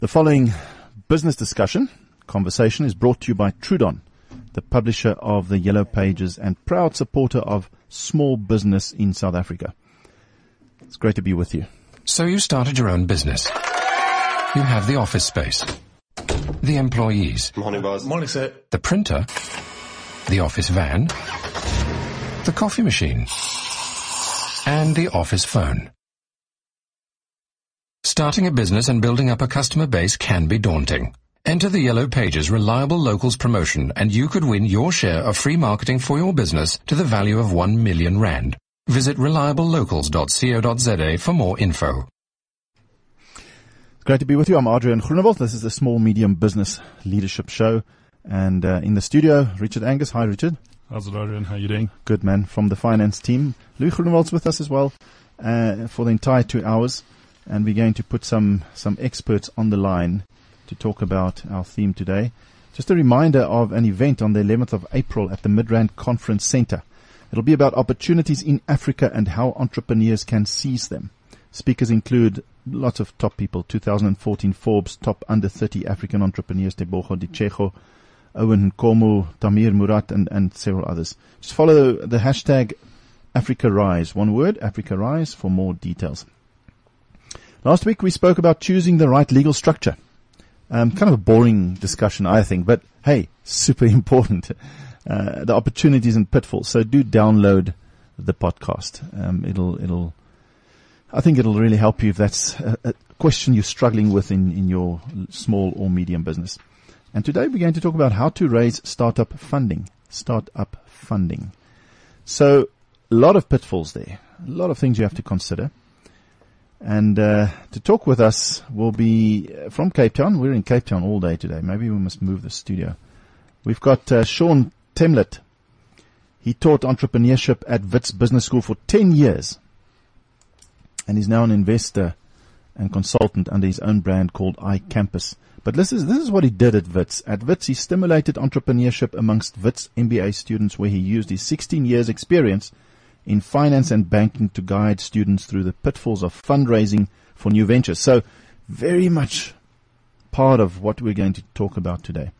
The following business conversation is brought to you by Trudon, the publisher of the Yellow Pages and proud supporter of small business in South Africa. It's great to be with you. So you started your own business. You have the office space, the employees, Morning, boss. Morning, sir. the printer, the office van, the coffee machine, and the office phone. Starting a business and building up a customer base can be daunting. Enter the Yellow Pages Reliable Locals promotion and you could win your share of free marketing for your business to the value of 1 million rand. Visit reliablelocals.co.za for more info. It's great to be with you. I'm Adrian Groenewald. This is the Small Medium Business Leadership Show. And in the studio, Richard Angus. Hi, Richard. How's it, Adrian? How you doing? Good, man. From the finance team. Louis Groenewald's with us as well for the entire 2 hours. And we're going to put some experts on the line to talk about our theme today. Just a reminder of an event on the 11th of April at the Midrand Conference Center. It'll be about opportunities in Africa and how entrepreneurs can seize them. Speakers include lots of top people. 2014 Forbes top under 30 African entrepreneurs, Tebogo Ditshego, Owen Nkomo, Tamir Murat, and several others. Just follow the hashtag Africa Rise. One word, Africa Rise, for more details. Last week we spoke about choosing the right legal structure. Kind of a boring discussion, I think, but hey, super important. The opportunities and pitfalls. So do download the podcast. I think it'll really help you if that's a question you're struggling with in your small or medium business. And today we're going to talk about how to raise startup funding. Startup funding. So a lot of pitfalls there. A lot of things you have to consider. And to talk with us will be from Cape Town. We're in Cape Town all day today. Maybe we must move the studio. We've got Sean Temlett. He taught entrepreneurship at Wits Business School for 10 years. And he's now an investor and consultant under his own brand called iCampus. But this is what he did at Wits. At Wits, he stimulated entrepreneurship amongst Wits MBA students, where he used his 16 years experience in finance and banking to guide students through the pitfalls of fundraising for new ventures. So very much part of what we're going to talk about today.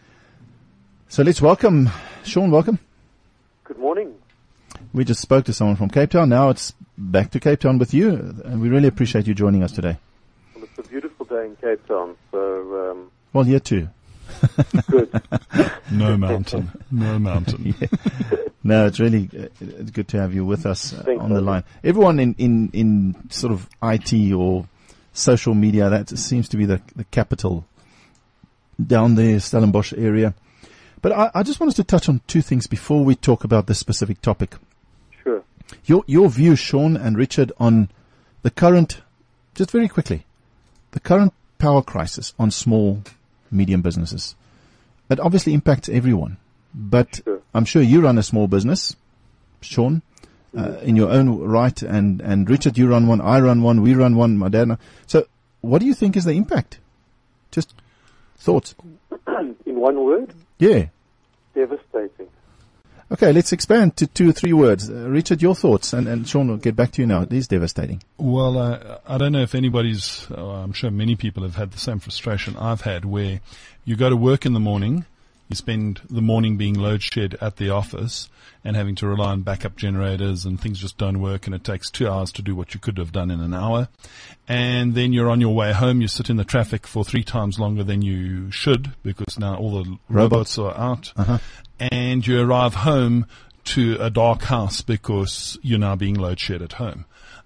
So let's welcome Sean. Welcome. Good morning. We just spoke to someone from Cape Town. Now it's back to Cape Town with you, and we really appreciate you joining us today. Well, it's a beautiful day in Cape Town, so well, here too. good. No mountain. Yeah. No, it's really good to have you with us on the line. Everyone in sort of IT or social media, that seems to be the capital down there, Stellenbosch area. But I just want us to touch on two things before we talk about this specific topic. Sure. Your view, Sean and Richard, on the current, just very quickly, the current power crisis on small, medium businesses. It obviously impacts everyone. But sure. I'm sure you run a small business, Sean, in your own right, and Richard, you run one, I run one, we run one, my dad. So what do you think is the impact? Just thoughts. In one word? Yeah. Devastating. Okay, let's expand to 2 or 3 words. Richard, your thoughts, and Sean, will get back to you now. It is devastating. Well, I don't know if I'm sure many people have had the same frustration I've had, where you go to work in the morning, you spend the morning being load shed at the office and having to rely on backup generators, and things just don't work, and it takes 2 hours to do what you could have done in an hour. And then you're on your way home, you sit in the traffic for 3 times longer than you should, because now all the robots are out. Uh-huh. And you arrive home to a dark house because you're now being load shed at home.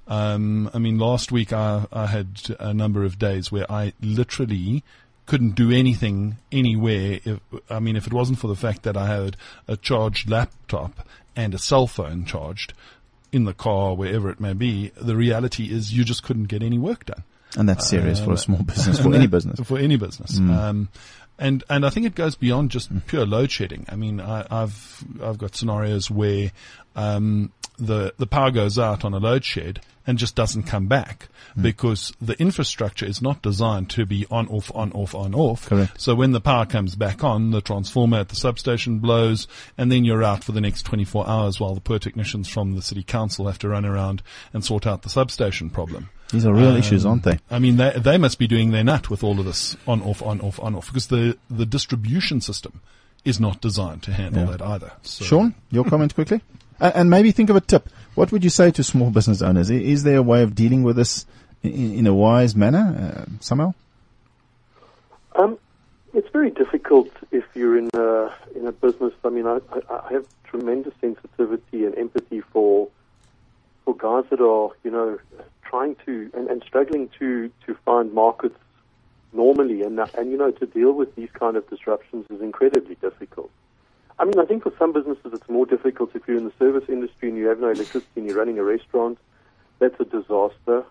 Last week I had a number of days where I literally couldn't do anything anywhere. If it wasn't for the fact that I had a charged laptop and a cell phone charged in the car, wherever it may be, the reality is you just couldn't get any work done. And that's serious for a small business, for any business. For any business. And I think it goes beyond just pure load shedding. I've got scenarios where the power goes out on a load shed and just doesn't come back because the infrastructure is not designed to be on, off, on, off, on, off. Correct. So when the power comes back on, the transformer at the substation blows, and then you're out for the next 24 hours while the poor technicians from the city council have to run around and sort out the substation problem. These are real issues, aren't they? I mean, they must be doing their nut with all of this on, off, on, off, on, off, because the distribution system is not designed to handle that either. So. Sean, your comment quickly? And maybe think of a tip. What would you say to small business owners? Is there a way of dealing with this in a wise manner, somehow? It's very difficult if you're in a business. I mean, I have tremendous sensitivity and empathy for guys that are, trying to and struggling to find markets normally, and to deal with these kind of disruptions is incredibly difficult. I mean, I think for some businesses it's more difficult if you're in the service industry and you have no electricity and you're running a restaurant. That's a disaster.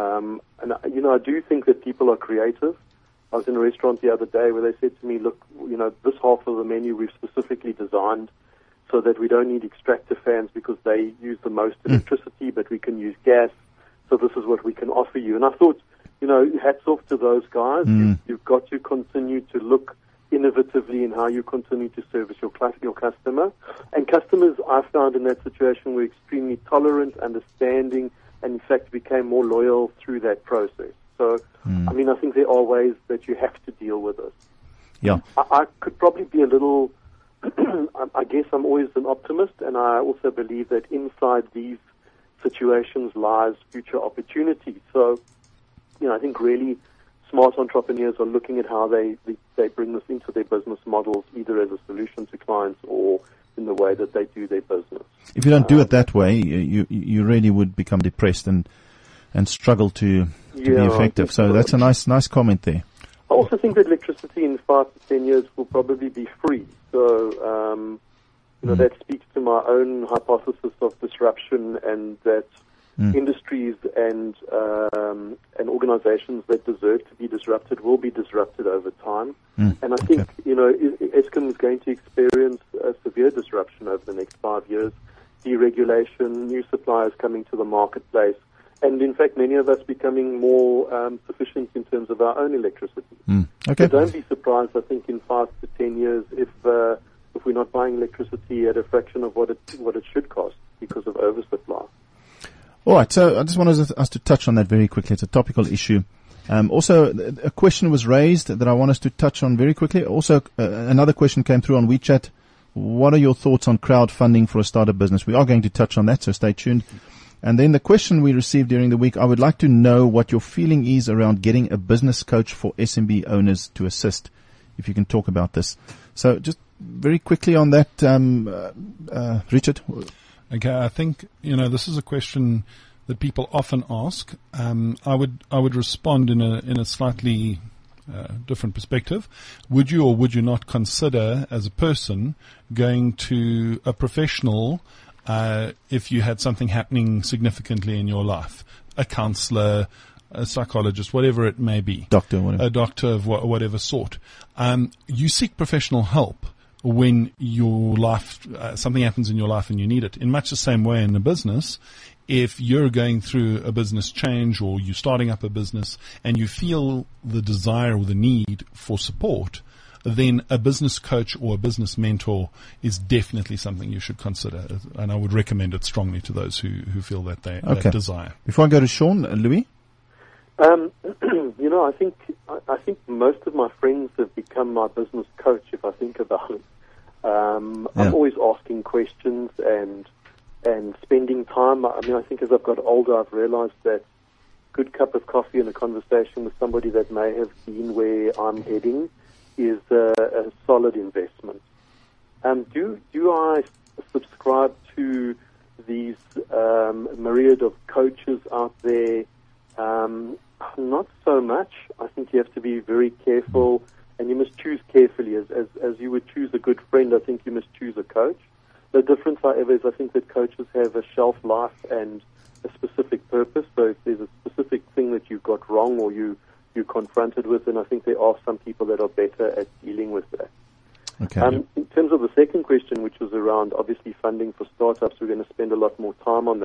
I do think that people are creative. I was in a restaurant the other day where they said to me, look, this half of the menu we've specifically designed so that we don't need extractor fans because they use the most electricity, but we can use gas. So this is what we can offer you. And I thought, hats off to those guys. You've got to continue to look innovatively in how you continue to service your customer. And customers, I found in that situation, were extremely tolerant, understanding, and in fact became more loyal through that process. So, I mean, I think there are ways that you have to deal with this. Yeah. I could probably be a little, I guess I'm always an optimist, and I also believe that inside these situations lies future opportunity. So, I think really smart entrepreneurs are looking at how they bring this into their business models, either as a solution to clients or in the way that they do their business. If you don't do it that way, you really would become depressed and struggle to be effective. So that's a nice comment there. I also think that electricity in 5 to 10 years will probably be free. So, that speaks to my own hypothesis of disruption, and that industries and organizations that deserve to be disrupted will be disrupted over time. And I think, Eskom is going to experience a severe disruption over the next 5 years. Deregulation, new suppliers coming to the marketplace, and in fact many of us becoming more sufficient in terms of our own electricity. Okay. So don't be surprised, I think, in 5 to 10 years if we're not buying electricity at a fraction of what it should cost because of oversupply. All right, so I just wanted us to touch on that very quickly. It's a topical issue. Also, a question was raised that I want us to touch on very quickly. Also, another question came through on WeChat. What are your thoughts on crowdfunding for a startup business? We are going to touch on that, so stay tuned. And then the question we received during the week, I would like to know what your feeling is around getting a business coach for SMB owners to assist, if you can talk about this. So just very quickly on that, Richard. Okay, I think, this is a question that people often ask. I would respond in a slightly different perspective. Would you or would you not consider, as a person, going to a professional if you had something happening significantly in your life? A counselor, a psychologist, whatever it may be. Doctor, whatever. A doctor of whatever sort. You seek professional help when your life, something happens in your life and you need it. In much the same way in a business, if you're going through a business change or you're starting up a business and you feel the desire or the need for support, then a business coach or a business mentor is definitely something you should consider. And I would recommend it strongly to those who feel that that desire. Before I go to Sean, Louis? I think most of my friends have become my business coach, if I think about it. I'm always asking questions and spending time. I mean, I think as I've got older, I've realized that a good cup of coffee and a conversation with somebody that may have been where I'm heading is a solid investment. Do I subscribe to these myriad of coaches out there? Not so much. I think you have to be very careful, and you must choose carefully. As you would choose a good friend, I think you must choose a coach. The difference, however, is I think that coaches have a shelf life and a specific purpose. So if there's a specific thing that you've got wrong or you're confronted with, then I think there are some people that are better at dealing with that. Okay. In terms of the second question, which was around obviously funding for startups, we're going to spend a lot more time on that.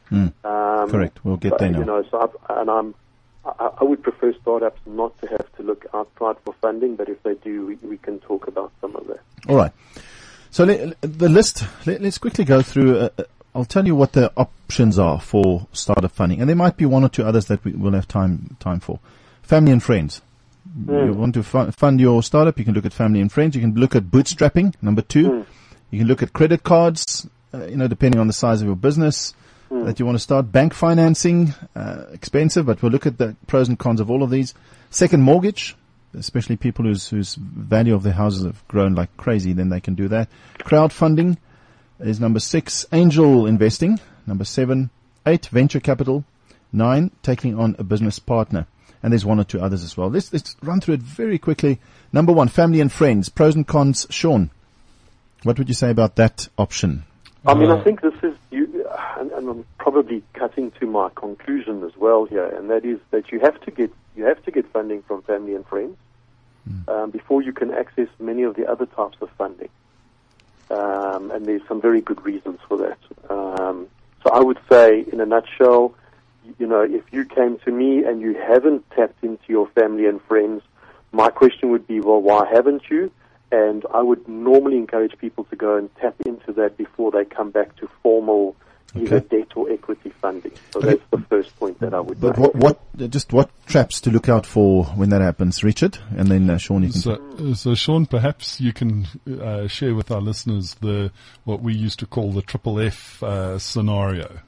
Correct. We'll get there now. You know, I would prefer startups not to have to look outside for funding, but if they do, we can talk about some of that. All right. So the list, let's quickly go through. I'll tell you what the options are for startup funding, and there might be one or two others that we will have time for. Family and friends. You want to fund your startup, you can look at family and friends. You can look at bootstrapping, number 2. You can look at credit cards, depending on the size of your business that you want to start. Bank financing, expensive, but we'll look at the pros and cons of all of these. Second mortgage, especially people whose value of their houses have grown like crazy, then they can do that. Crowdfunding is number 6. Angel investing, number 7. 8, venture capital. 9, taking on a business partner. And there's one or two others as well. Let's run through it very quickly. Number 1, family and friends. Pros and cons. Sean, what would you say about that option? I mean, I think this is and I'm probably cutting to my conclusion as well here, and that is that you have to get funding from family and friends before you can access many of the other types of funding. And there's some very good reasons for that. So I would say, in a nutshell, if you came to me and you haven't tapped into your family and friends, my question would be, well, why haven't you? And I would normally encourage people to go and tap into that before they come back to formal either debt or equity funding. So that's the first point that I would make. But what traps to look out for when that happens, Richard? And then Sean, you can... So Sean, perhaps you can share with our listeners what we used to call the triple F scenario.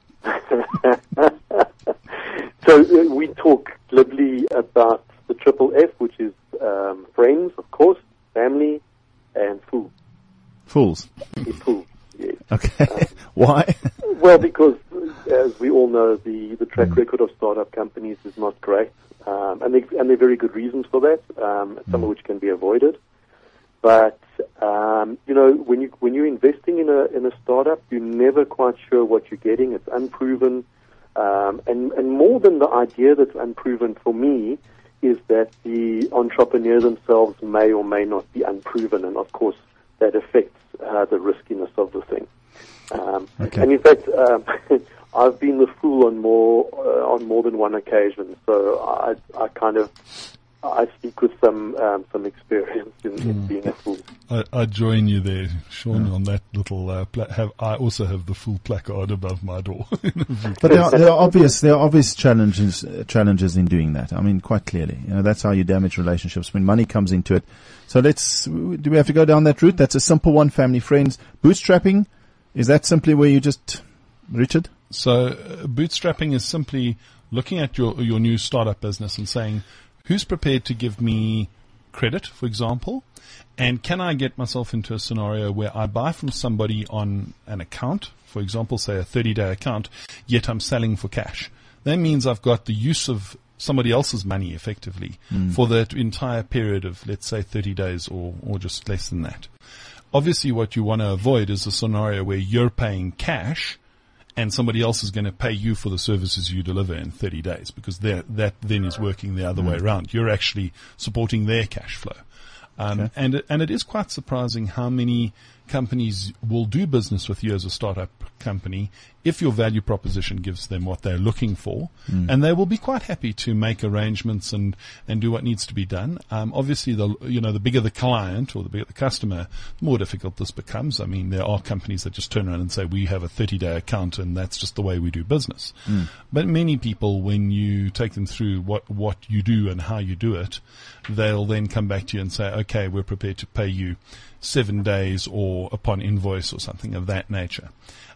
So we talk glibly about the triple F, which is friends, of course, family, and fools. Fools? Fools, yes. Okay. Why? Well, because, as we all know, the track record of startup companies is not great, and there are very good reasons for that, some of which can be avoided. But, when you're investing in a startup, you're never quite sure what you're getting. It's unproven. And more than the idea that's unproven for me is that the entrepreneur themselves may or may not be unproven, and of course that affects the riskiness of the thing. And in fact, I've been the fool on more than one occasion. So I speak with some experience in being a fool. I join you there, Sean, on that little. I also have the full placard above my door. But there are obvious challenges in doing that. I mean, quite clearly, that's how you damage relationships when money comes into it. So do we have to go down that route? That's a simple one. Family, friends, bootstrapping. Is that simply where you just, Richard? So bootstrapping is simply looking at your new startup business and saying, who's prepared to give me credit, for example, and can I get myself into a scenario where I buy from somebody on an account, for example, say a 30-day account, yet I'm selling for cash. That means I've got the use of somebody else's money effectively for that entire period of, let's say, 30 days or just less than that. Obviously, what you want to avoid is a scenario where you're paying cash and somebody else is going to pay you for the services you deliver in 30 days, because that then is working the other way around. You're actually supporting their cash flow. And it is quite surprising how many companies will do business with you as a startup company if your value proposition gives them what they're looking for, and they will be quite happy to make arrangements and do what needs to be done. Obviously, the bigger the client or the bigger the customer, the more difficult this becomes. I mean, there are companies that just turn around and say, we have a 30-day account and that's just the way we do business. But many people, when you take them through what you do and how you do it, they'll then come back to you and say, okay, we're prepared to pay you 7 days or upon invoice or something of that nature.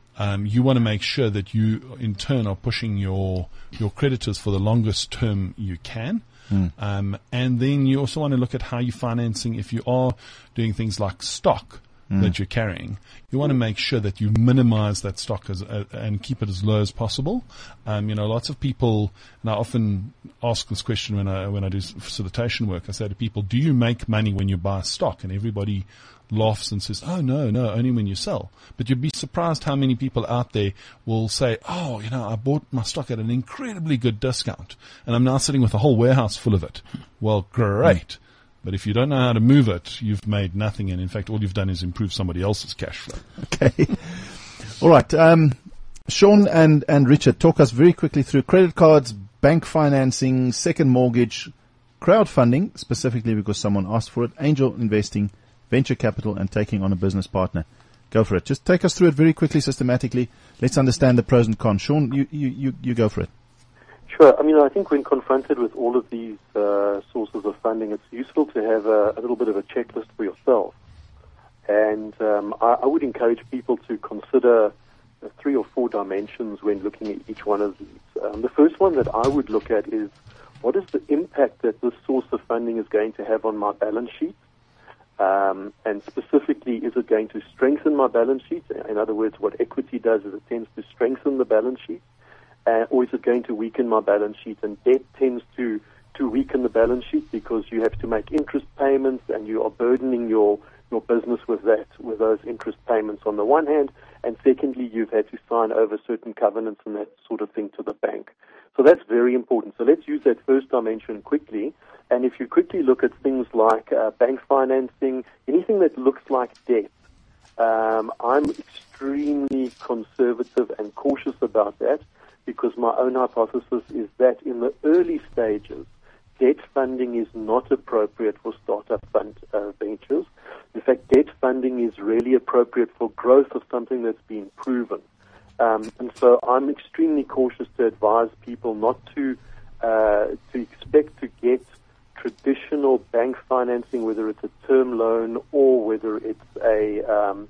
You want to make sure that you, in turn, are pushing your creditors for the longest term you can. And then you also want to look at how you're financing. If you are doing things like stock that you're carrying, you want to make sure that you minimize that stock and keep it as low as possible. Lots of people, and I often ask this question when I do facilitation work. I say to people, do you make money when you buy stock? And everybody laughs and says, oh, no, only when you sell. But you'd be surprised how many people out there will say, I bought my stock at an incredibly good discount and I'm now sitting with a whole warehouse full of it. Well, great. But if you don't know how to move it, you've made nothing. And in fact, all you've done is improve somebody else's cash flow. Okay. All right. Sean and Richard, talk us very quickly through credit cards, bank financing, second mortgage, crowdfunding, specifically because someone asked for it, angel investing, venture capital, and taking on a business partner. Go for it. Just take us through it very quickly, systematically. Let's understand the pros and cons. Sean, you go for it. Sure. I mean, I think when confronted with all of these sources of funding, it's useful to have a little bit of a checklist for yourself. And I would encourage people to consider 3 or 4 dimensions when looking at each one of these. The first one that I would look at is, what is the impact that this source of funding is going to have on my balance sheet? And specifically, is it going to strengthen my balance sheet? In other words, what equity does is it tends to strengthen the balance sheet. Or is it going to weaken my balance sheet? And debt tends to weaken the balance sheet because you have to make interest payments and you are burdening your business with those interest payments on the one hand, and secondly, you've had to sign over certain covenants and that sort of thing to the bank. So that's very important. So let's use that first dimension quickly. And if you quickly look at things like bank financing, anything that looks like debt, I'm extremely conservative and cautious about that, because my own hypothesis is that in the early stages, debt funding is not appropriate for startup ventures. In fact, debt funding is really appropriate for growth of something that's been proven. And so I'm extremely cautious to advise people not to expect to get traditional bank financing, whether it's a term loan or whether it's an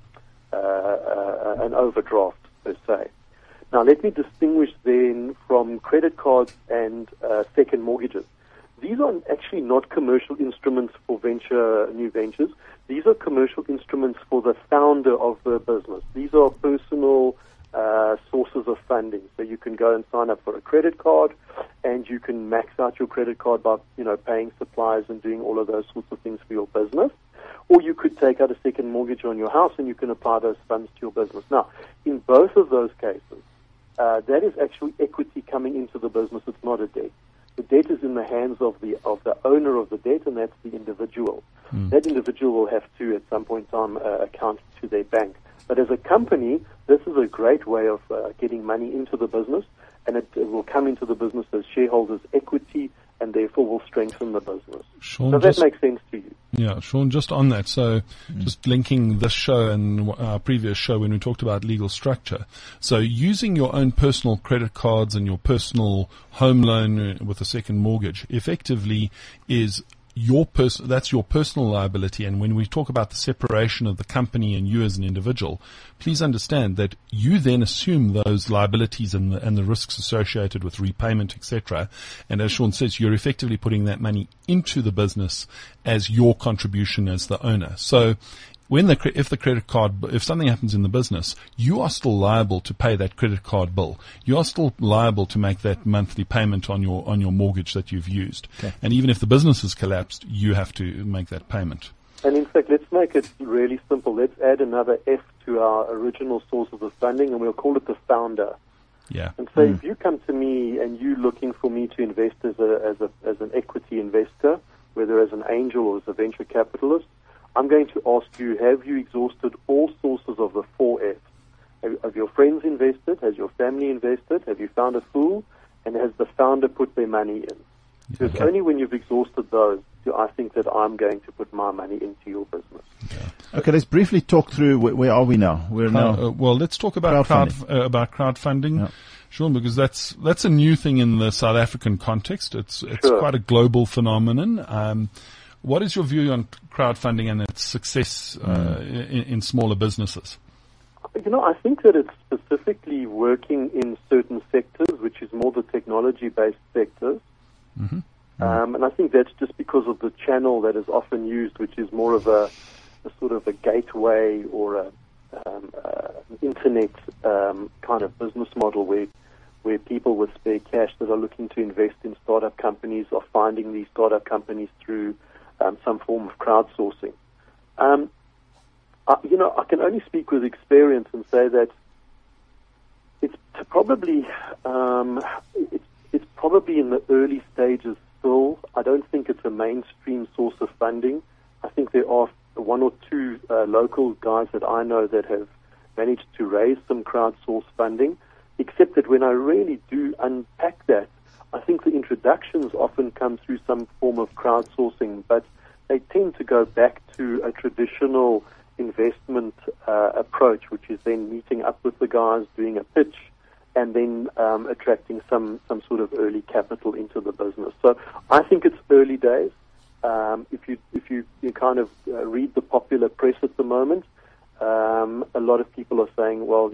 overdraft per se. Now, let me distinguish then from credit cards and second mortgages. These are actually not commercial instruments for new ventures. These are commercial instruments for the founder of the business. These are personal sources of funding. So you can go and sign up for a credit card, and you can max out your credit card by, paying suppliers and doing all of those sorts of things for your business. Or you could take out a second mortgage on your house, and you can apply those funds to your business. Now, in both of those cases, that is actually equity coming into the business. It's not a debt. The debt is in the hands of the owner of the debt, and that's the individual. That individual will have to, at some point in time, account to their bank. But as a company, this is a great way of getting money into the business, and it will come into the business as shareholders' equity, and therefore will strengthen the business. Sean, does that make sense to you? Yeah, Sean, just on that, so just linking this show and our previous show when we talked about legal structure. So using your own personal credit cards and your personal home loan with a second mortgage effectively is that's your personal liability. And when we talk about the separation of the company and you as an individual, please understand that you then assume those liabilities and the risks associated with repayment, etc. And as Sean says, you're effectively putting that money into the business as your contribution as the owner. So if something happens in the business, you are still liable to pay that credit card bill. You are still liable to make that monthly payment on your mortgage that you've used. Okay. And even if the business has collapsed, you have to make that payment. And in fact, let's make it really simple. Let's add another F to our original sources of funding, and we'll call it the founder. Yeah. And so if you come to me and you're looking for me to invest as an equity investor, whether as an angel or as a venture capitalist, I'm going to ask you, have you exhausted all sources of the 4 F's? Have your friends invested? Has your family invested? Have you found a fool? And has the founder put their money in? Because only when you've exhausted those do I think that I'm going to put my money into your business. Yeah. Okay, let's briefly talk through where are we now? Well, let's talk about crowdfunding. Yeah. Sean, because that's a new thing in the South African context. It's quite a global phenomenon. What is your view on crowdfunding and its success in smaller businesses? I think that it's specifically working in certain sectors, which is more the technology-based sectors. Mm-hmm. And I think that's just because of the channel that is often used, which is more of a sort of a gateway or an internet kind of business model where people with spare cash that are looking to invest in startup companies are finding these startup companies through some form of crowdsourcing. I can only speak with experience and say that it's probably in the early stages still. I don't think it's a mainstream source of funding. I think there are 1 or 2 local guys that I know that have managed to raise some crowdsource funding, except that when I really do unpack that, I think the introductions often come through some form of crowdsourcing, but they tend to go back to a traditional investment approach, which is then meeting up with the guys, doing a pitch, and then attracting some sort of early capital into the business. So I think it's early days. If you kind of read the popular press at the moment, a lot of people are saying, well,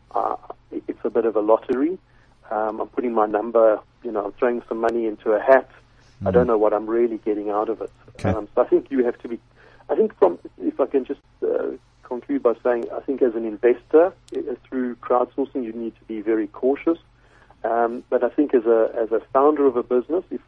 it's a bit of a lottery. I'm putting my number, I'm throwing some money into a hat. I don't know what I'm really getting out of it. Okay. So I think you have to be, if I can just conclude by saying, I think as an investor through crowdsourcing, you need to be very cautious. But I think as a founder of a business, if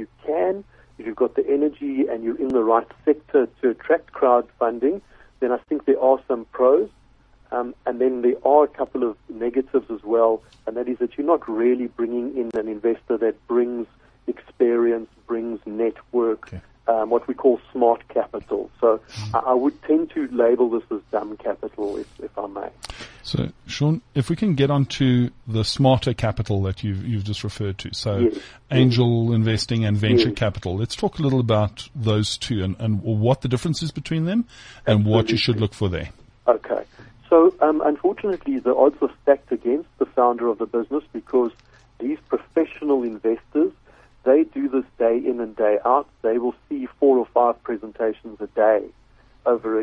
you've got the energy and you're in the right sector to attract crowdfunding, then I think there are some pros. And then there are a couple of negatives as well, and that is that you're not really bringing in an investor that brings experience, brings network, what we call smart capital. So I would tend to label this as dumb capital, if I may. So, Sean, if we can get onto the smarter capital that you've just referred to, so yes. angel investing and venture Yes. capital. Let's talk a little about those two and what the difference is between them and what you should look for there. Okay. So, unfortunately, the odds are stacked against the founder of the business because these professional investors, they do this day in and day out. They will see 4 or 5 presentations a day over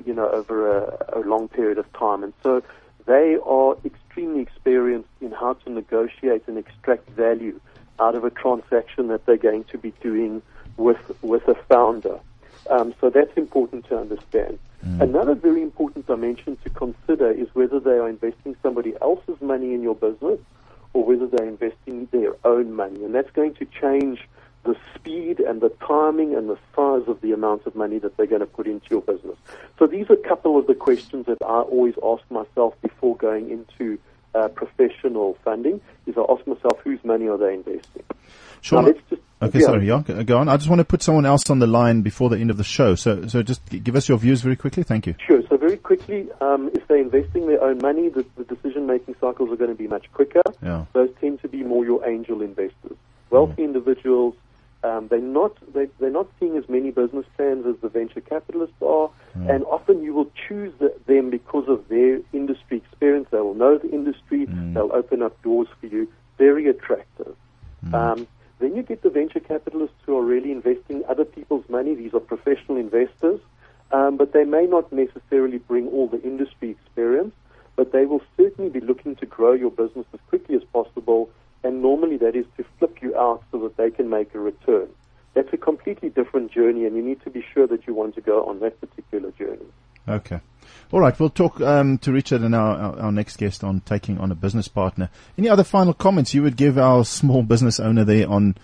a long period of time. And so they are extremely experienced in how to negotiate and extract value out of a transaction that they're going to be doing with a founder. So that's important to understand. Another very important dimension to consider is whether they are investing somebody else's money in your business or whether they're investing their own money. And that's going to change the speed and the timing and the size of the amount of money that they're going to put into your business. So these are a couple of the questions that I always ask myself before going into professional funding, is I ask myself, whose money are they investing? Sean, Now, let's just, okay, sorry, go on. I just want to put someone else on the line before the end of the show. So just give us your views very quickly. Thank you. Sure. So very quickly, if they're investing their own money, the decision-making cycles are going to be much quicker. Yeah. Those tend to be more your angel investors. Wealthy individuals, they're not seeing as many business plans as the venture capitalists are, and often you will choose them because of their industry experience. They will know the industry. They'll open up doors for you. Very attractive. Then you get the venture capitalists who are really investing other people's money. These are professional investors, but they may not necessarily bring all the industry experience, but they will certainly be looking to grow your business as quickly as possible, and normally that is to flip you out so that they can make a return. That's a completely different journey, and you need to be sure that you want to go on that particular journey. Okay. All right. We'll talk to Richard and our next guest on taking on a business partner. Any other final comments you would give our small business owner there on,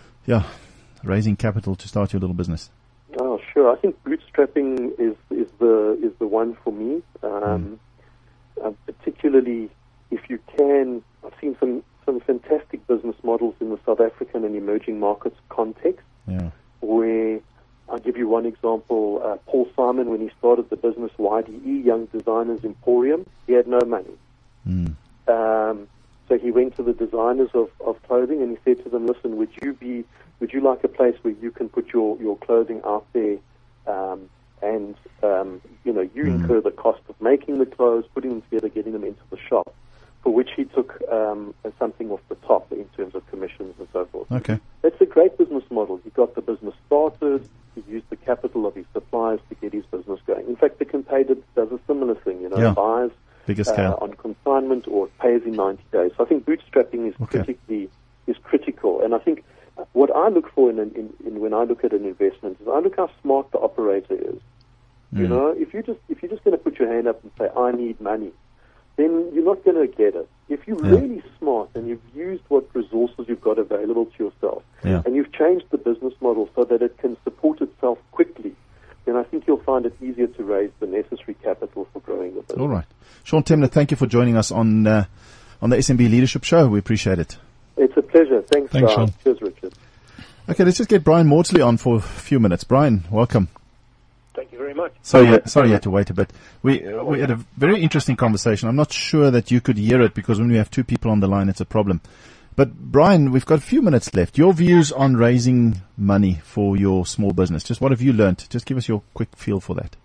raising capital to start your little business? Oh, sure. I think bootstrapping is the one for me. Particularly if you can. I've seen some fantastic business models in the South African and emerging markets context. Yeah. Where I'll give you one example. Paul Simon, when he started the business YDE, Young Designers Emporium, he had no money. So he went to the designers of clothing and he said to them, listen, would you like a place where you can put your clothing out there and you incur the cost of making the clothes, putting them together, getting them into the shop, for which he took something off the top in terms of commissions and so forth. Okay. That's a great business model. He got the business started. He used the capital of his suppliers to get his business going. In fact, the Pick n Pay does a similar thing, buys bigger scale on consignment or pays in 90 days. So I think bootstrapping is critical. And I think what I look for in when I look at an investment is I look how smart the operator is. If you're just going to put your hand up and say, I need money, then you're not going to get it. If you're really smart and you've used what resources you've got available to yourself, and you've changed the business model so that it can support itself quickly, then I think you'll find it easier to raise the necessary capital for growing the business. All right. Sean Temler, thank you for joining us on the SMB Leadership Show. We appreciate it. It's a pleasure. Thanks Sean. Cheers, Richard. Okay, let's just get Brian Maudsley on for a few minutes. Brian, welcome. Thank you very very much. Sorry you had to wait a bit. We had a very interesting conversation. I'm not sure that you could hear it because when we have two people on the line, it's a problem. But Brian, we've got a few minutes left. Your views on raising money for your small business. Just what have you learnt? Just give us your quick feel for that.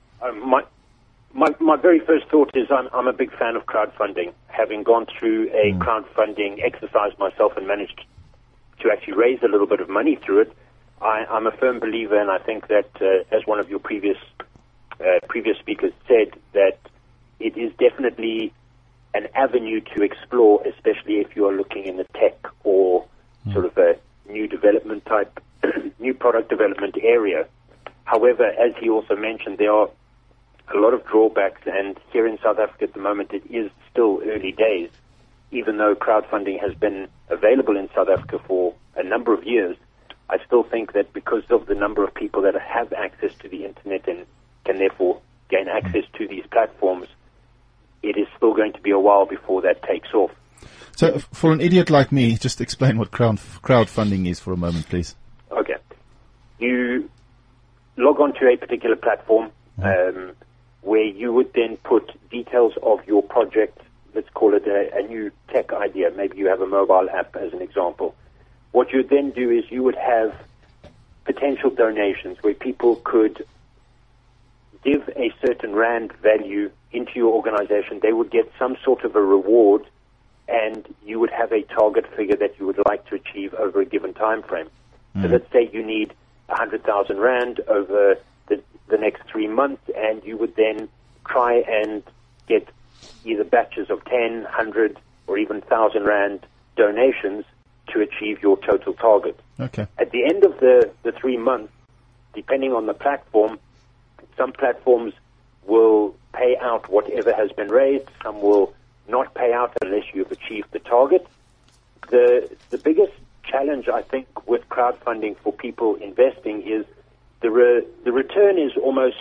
My very first thought is I'm a big fan of crowdfunding. Having gone through a crowdfunding exercise myself and managed to actually raise a little bit of money through it, I'm a firm believer, and I think that, as one of your previous speakers said, that it is definitely an avenue to explore, especially if you are looking in the tech or sort of a new development type, new product development area. However, as he also mentioned, there are a lot of drawbacks, and here in South Africa at the moment it is still early days. Even though crowdfunding has been available in South Africa for a number of years, I still think that because of the number of people that have access to the internet and can therefore gain access to these platforms, it is still going to be a while before that takes off. So for an idiot like me, just explain what crowdfunding is for a moment, please. Okay. You log on to a particular platform where you would then put details of your project. Let's call it a new tech idea. Maybe you have a mobile app as an example. What you would then do is you would have potential donations where people could give a certain rand value into your organization. They would get some sort of a reward, and you would have a target figure that you would like to achieve over a given time frame. So let's say you need 100,000 rand over the next 3 months, and you would then try and get either batches of 10, 100, or even 1,000 rand donations to achieve your total target. Okay. At the end of the 3 months, depending on the platform, some platforms will pay out whatever has been raised, some will not pay out unless you've achieved the target. The biggest challenge, I think, with crowdfunding for people investing is the return is almost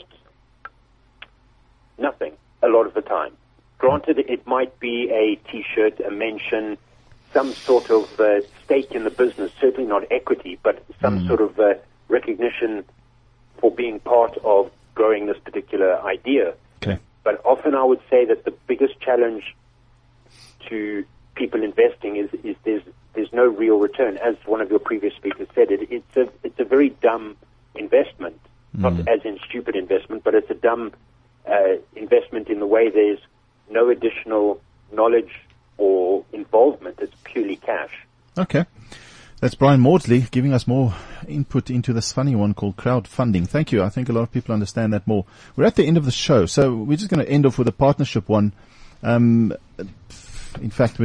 nothing a lot of the time. Granted, it might be a T-shirt, a mention, some sort of stake in the business, certainly not equity, but some sort of recognition for being part of growing this particular idea. Okay. But often I would say that the biggest challenge to people investing is there's no real return. As one of your previous speakers said, it's a very dumb investment, not as in stupid investment, but it's a dumb investment in the way there's no additional knowledge or involvement. It's purely cash. Okay. That's Brian Maudsley giving us more input into this funny one called crowdfunding. Thank you. I think a lot of people understand that more. We're at the end of the show, so we're just going to end off with a partnership one. In fact,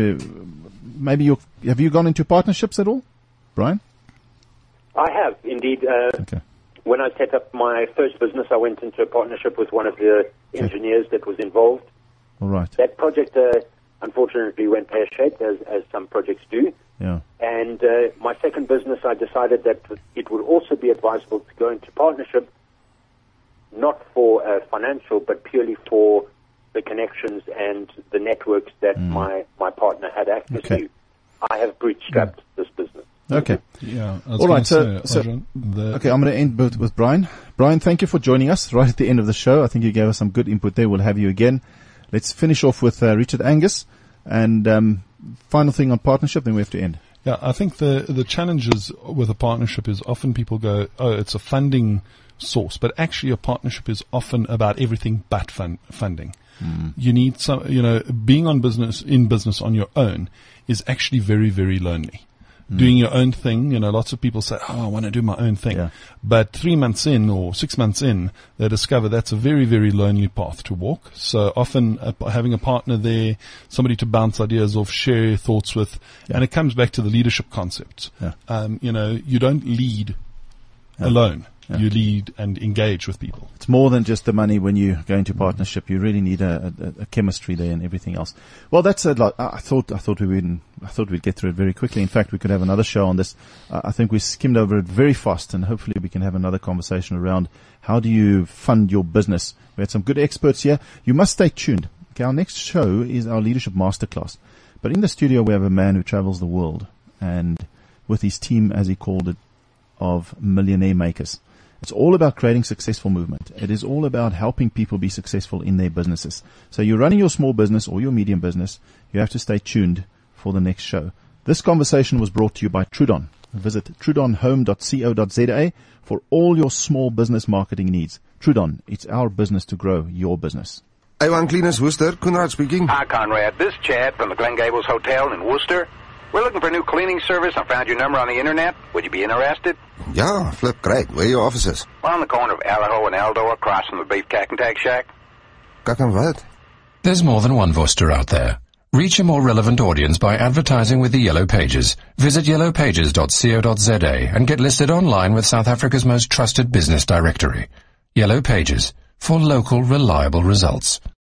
have you gone into partnerships at all, Brian? I have, indeed. Okay. When I set up my first business, I went into a partnership with one of the engineers that was involved. All right. That project, unfortunately, went pear-shaped, as some projects do. Yeah. And my second business, I decided that it would also be advisable to go into partnership, not for financial, but purely for the connections and the networks that my partner had access to. I have bootstrapped this business. Okay. Yeah. I was All right. gonna So, say, Adrian, okay, I'm going to end with Brian. Brian, thank you for joining us right at the end of the show. I think you gave us some good input there. We'll have you again. Let's finish off with Richard Angus. And final thing on partnership, then we have to end. Yeah, I think the challenges with a partnership is often people go, oh, it's a funding source, but actually a partnership is often about everything but funding. You need some, being in business on your own is actually very, very lonely. Doing your own thing, lots of people say, oh, I want to do my own thing. Yeah. But 3 months in or 6 months in, they discover that's a very, very lonely path to walk. So often having a partner there, somebody to bounce ideas off, share thoughts with, and it comes back to the leadership concept. Yeah. You don't lead alone. Yeah. You lead and engage with people. It's more than just the money when you go into partnership. You really need a chemistry there and everything else. Well, that's a lot. I thought we'd get through it very quickly. In fact, we could have another show on this. I think we skimmed over it very fast, and hopefully we can have another conversation around how do you fund your business. We had some good experts here. You must stay tuned. Okay, our next show is our leadership masterclass. But in the studio, we have a man who travels the world, and with his team, as he called it, of millionaire makers. It's all about creating successful movement. It is all about helping people be successful in their businesses. So you're running your small business or your medium business, you have to stay tuned for the next show. This conversation was brought to you by Trudon. Visit trudonhome.co.za for all your small business marketing needs. Trudon, it's our business to grow your business. A1 Cleaners Worcester, Conrad speaking. Hi, Conrad. This is Chad from the Glen Gables Hotel in Worcester. We're looking for a new cleaning service. I found your number on the internet. Would you be interested? Yeah, flip, great. Where are your offices? We're on the corner of Alaho and Aldo, across from the Beef Cack and Tag Shack. Kak en wat? There's more than one Worcester out there. Reach a more relevant audience by advertising with the Yellow Pages. Visit yellowpages.co.za and get listed online with South Africa's most trusted business directory. Yellow Pages, for local, reliable results.